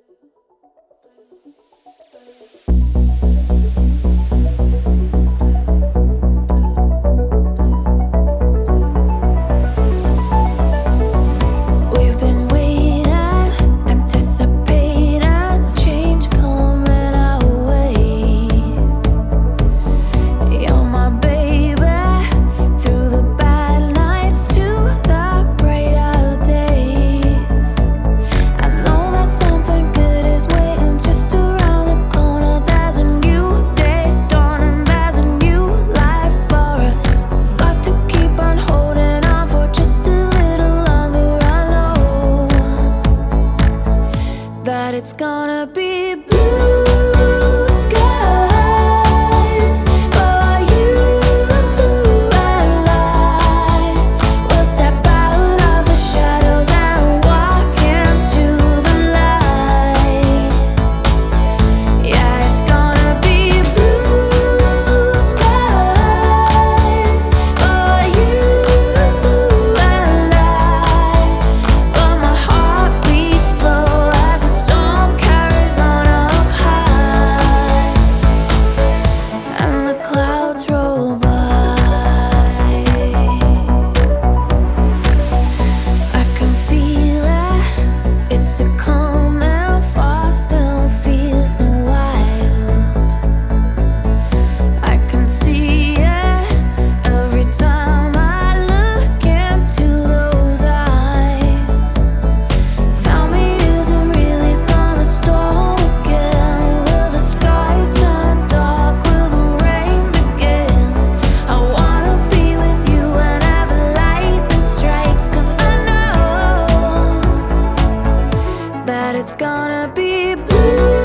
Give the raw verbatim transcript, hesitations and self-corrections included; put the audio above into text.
We've been waiting, anticipating change coming our way. You're my baby, through the bad nights to the brighter days. I know that something good is waiting just around the corner. There's a new day dawning, there's a new life for us. Got to keep on holding on for just a little longer. I know that it's gonna be blue skies for you and I. We'll step out of the shadows and walk into the light. Yeah, it's gonna be blue skies for you and I. But my heart beats slow as the storm carries on up high, and the clouds roll by. I can feel it, it's a coming fast and feels so wild. I can see it every time I look into those eyes. Tell me, is it really gonna storm again? Will the sky turn dark? Will the rain begin? I wanna be with you whenever lightning strikes, 'cause I know that it's gonna be blue